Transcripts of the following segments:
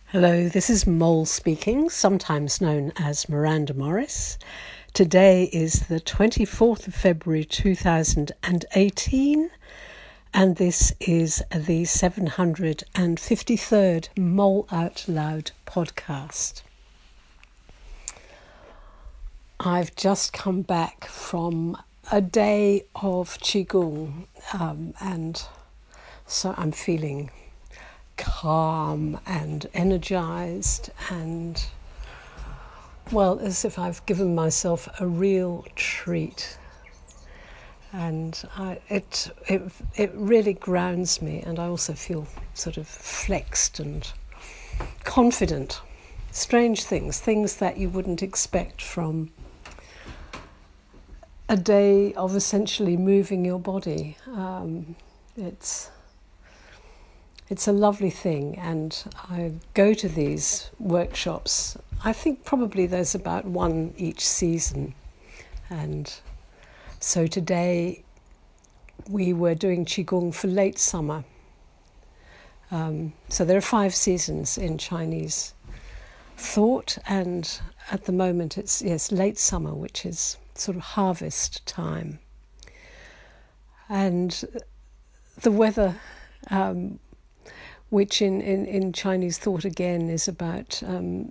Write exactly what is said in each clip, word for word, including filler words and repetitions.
Hello, this is Mole speaking, sometimes known as Miranda Morris. Today is the twenty-fourth of February two thousand eighteen, and this is the seven hundred fifty-third Mole Out Loud podcast. I've just come back from a day of Qigong, um, and so I'm feeling calm and energized and, well, as if I've given myself a real treat. And I, it, it, it really grounds me, and I also feel sort of flexed and confident. Strange things, things that you wouldn't expect from a day of essentially moving your body. Um, it's It's a lovely thing, and I go to these workshops. I think probably there's about one each season. And so today we were doing Qigong for late summer. Um, so there are five seasons in Chinese thought, and at the moment it's, yes, late summer, which is sort of harvest time. And the weather... Um, which in, in, in Chinese thought again is about um,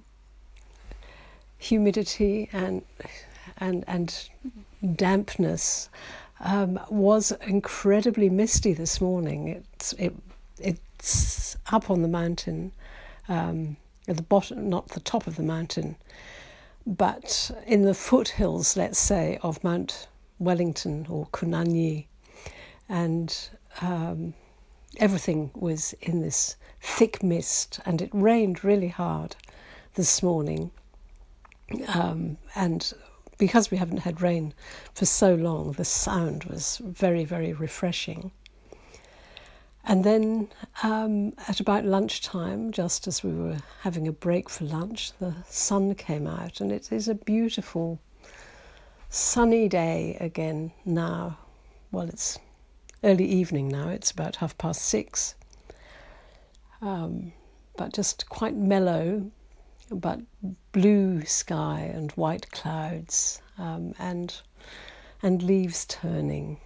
humidity and and and dampness, um, was incredibly misty this morning. It's it it's up on the mountain, um, at the bottom, not the top of the mountain, but in the foothills, let's say, of Mount Wellington or Kunanyi, and um, everything was in this thick mist, and it rained really hard this morning. Um, and because we haven't had rain for so long, the sound was very, very refreshing. And then um, at about lunchtime, just as we were having a break for lunch, the sun came out, and it is a beautiful sunny day again now. Well, it's early evening now, it's about half past six, um, but just quite mellow, but blue sky and white clouds, um, and and leaves turning.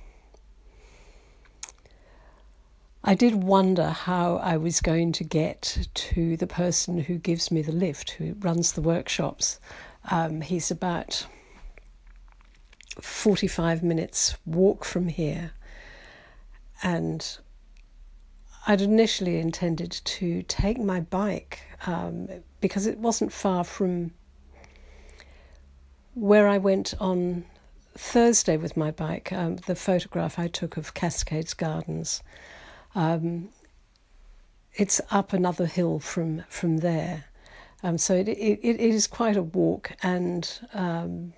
I did wonder how I was going to get to the person who gives me the lift, who runs the workshops. Um, he's about forty-five minutes walk from here. And I'd initially intended to take my bike um, because it wasn't far from where I went on Thursday with my bike, um, the photograph I took of Cascades Gardens. Um, it's up another hill from, from there. Um, so it, it, it is quite a walk, and um,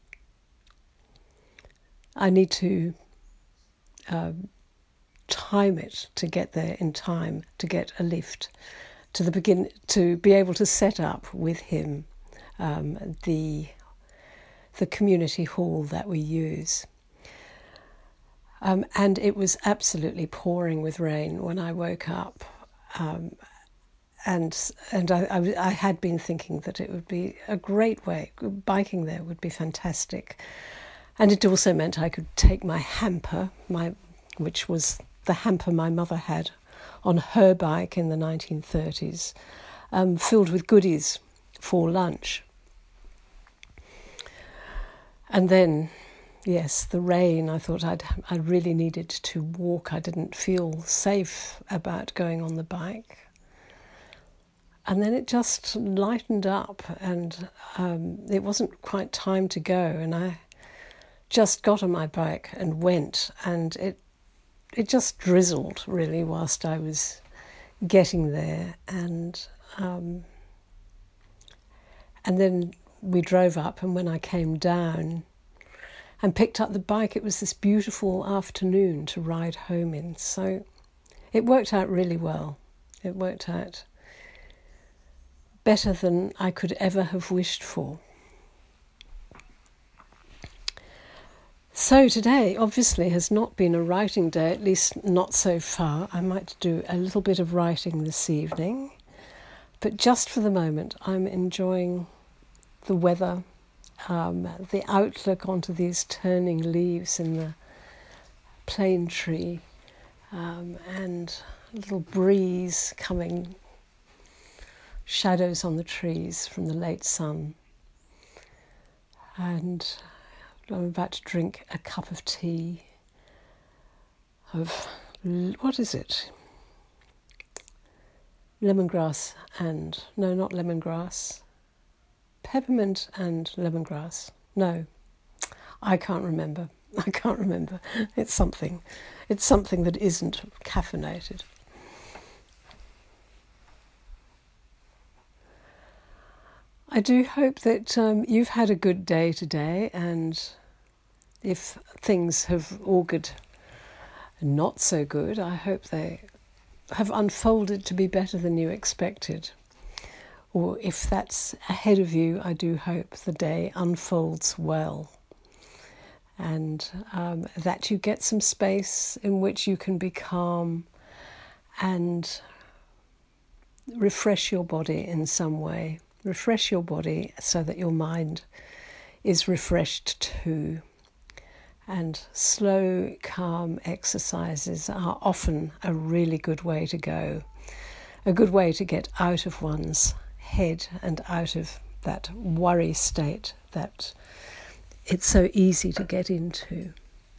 I need to... Uh, time it to get there in time to get a lift to the begin to be able to set up with him um, the the community hall that we use. Um, and it was absolutely pouring with rain when I woke up, um, and and I, I, I had been thinking that it would be a great way, biking there would be fantastic, and it also meant I could take my hamper, my which was the hamper my mother had on her bike in the nineteen thirties, um, filled with goodies for lunch. And then, yes, the rain, I thought I'd, I really needed to walk. I didn't feel safe about going on the bike. And then it just lightened up, and um, it wasn't quite time to go. And I just got on my bike and went, and it It just drizzled, really, whilst I was getting there. And um, and then we drove up, and when I came down and picked up the bike, it was this beautiful afternoon to ride home in. So it worked out really well. It worked out better than I could ever have wished for. So today obviously has not been a writing day, at least not so far. I might do a little bit of writing this evening, But just for the moment, I'm enjoying the weather, um, the outlook onto these turning leaves in the plane tree, um, and a little breeze coming, shadows on the trees from the late sun. And I'm about to drink a cup of tea of, what is it? Lemongrass and, no, not lemongrass, peppermint and lemongrass. No, I can't remember. I can't remember. It's something. It's something that isn't caffeinated. I do hope that um, you've had a good day today, and if things have augured not so good, I hope they have unfolded to be better than you expected. Or if that's ahead of you, I do hope the day unfolds well, and um, that you get some space in which you can be calm and refresh your body in some way. Refresh your body so that your mind is refreshed too. And slow, calm exercises are often a really good way to go, a good way to get out of one's head and out of that worry state that it's so easy to get into.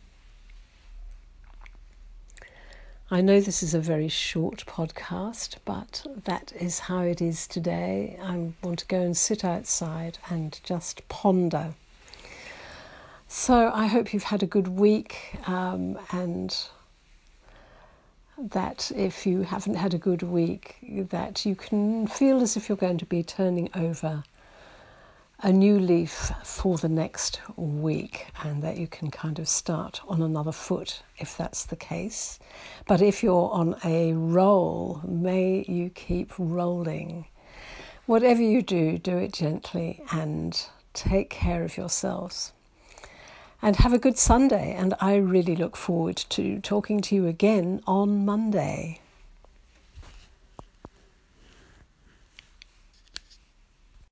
I know this is a very short podcast, but that is how it is today. I want to go and sit outside and just ponder. So I hope you've had a good week, um, and that if you haven't had a good week, that you can feel as if you're going to be turning over a new leaf for the next week, and that you can kind of start on another foot if that's the case. But if you're on a roll, may you keep rolling. Whatever you do, do it gently and take care of yourselves. And have a good Sunday, and I really look forward to talking to you again on Monday.